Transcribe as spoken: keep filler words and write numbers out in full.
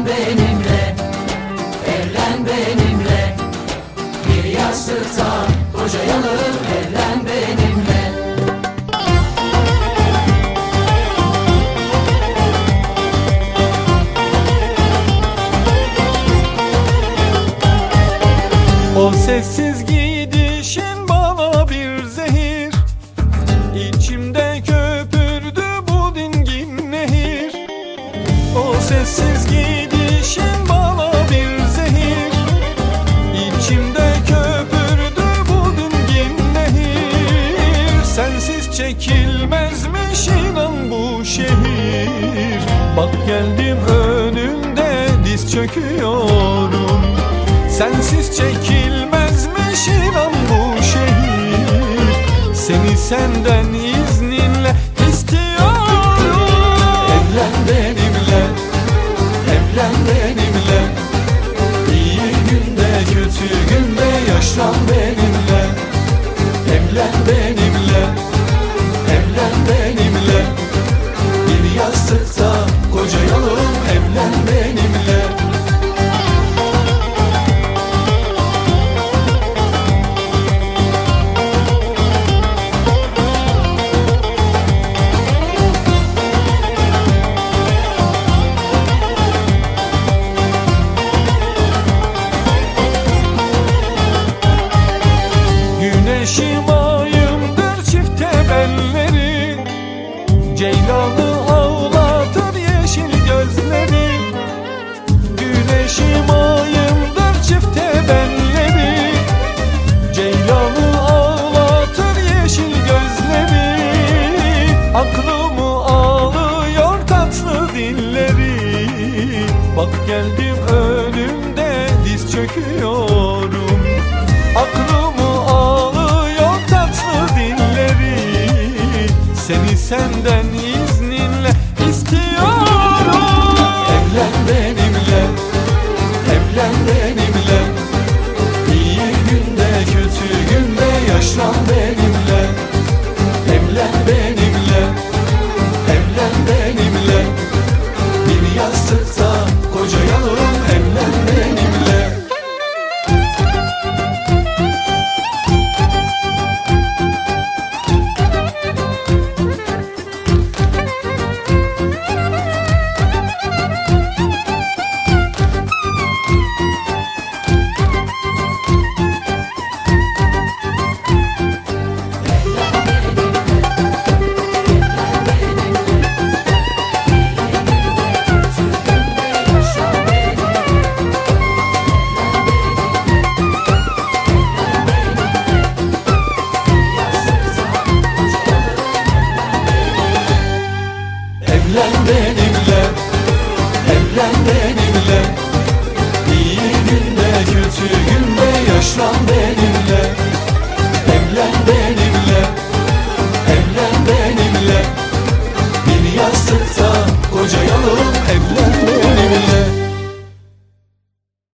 Evlen benimle, evlen benimle, bir yastıkta kocayalım. Evlen benimle. O sessiz gidişin bana bir zehir, İçimde köpürdü bu dingin nehir. O sessiz gidişin bana bir zehir, İçimde köpürdü bu dingin nehir. Sensiz çekilmezmiş inan bu şehir. Bak geldim önünde diz çöküyorum. Sensiz çekilmezmiş inan bu şehir. Seni senden izninle istiyorum. Evlen benimle, evlen benimle, İyi günde kötü günde yaşlan benimle. Evlen benimle, evlen benimle, bir yastıkta kocayalım. Evlen benimle. Güneşim ayımdır çifte belleri, Ceylanı ağlatır yeşil gözleri. Güneşim ayımdır çifte belleri, Ceylanı ağlatır yeşil gözleri. Aklımı alıyor tatlı dilleri. Bak geldim önümde diz çöküyorum. Aklımı alıyor tatlı dilleri. Seni senden izninle istiyorum. Evlen benimle, evlen benimle, İyi günde kötü günde yaşlan benimle. Evlen benimle, evlen benimle, bir yastıkta kocayalım. Evlen benimle. Evlen benimle, evlen benimle, İyi günde kötü günde yaşlan benimle.